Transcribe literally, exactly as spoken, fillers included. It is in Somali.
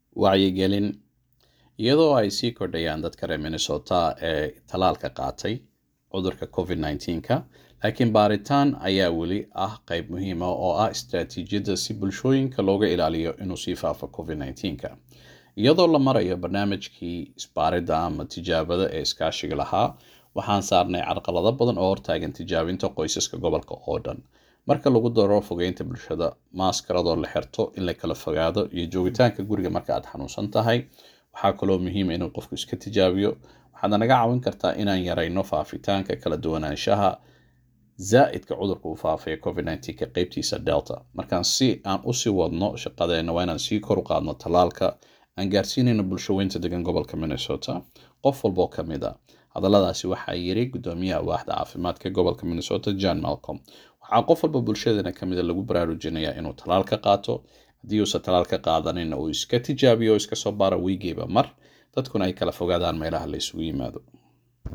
wacyigelin. Iyadoo ay sii kordhayaan dadka reer Minnesota ee talaalka qaatay cudurka covid nineteen-ka, laakiin baaritaan ayaa weli ah qayb muhiim ah oo ah istaraatiijiyadda si bulshooyinka looga ilaaliyo inuu sii faafo covid nineteen-ka. Iyadoo la marayo barnaamijkii isbaaridda ama tijaabada ee iskaashiga lahaa, waxaan saarnay carqalado badan oo hortaagan tijaabinta qoysaska gobolka oo dhan. Marka lagu daro fogeynta bulshada, maaskaradoo la xirto, in la kala fogaado, iyo joogitaanka guriga marka aad xanuunsan tahay, waxaa kaloo muhiim ah inuu qofku iska tijaabiyo. Waxaad naga caawin kartaa inaan yarayno faafitaanka kala duwanaanshaha zaa'idka cudurka uu faafay covid nineteen-ka qaybtiisa Delta. Markaan si aan u sii wadno shaqadeena, waa inaan sii kor u qaadno talaalka aan gaarsiinayno bulshooyinka degan gobolka Minnesota, qof walba oo ka mid ah. Hadalladaasi waxaa yiri gudoomiyaha waaxda caafimaadka gobolka Minnesota, John Malcolm. Waxaa qof walba bulshadeena ka mid ah lagu baraarujinayaa inuu talaalka qaato. Haddii uusan talaalka qaadanin, uu iska tijaabiyo oo iska soo baaro wiigiiba mar, dadkuna ay kala fogaadaan meelaha la isugu yimaado.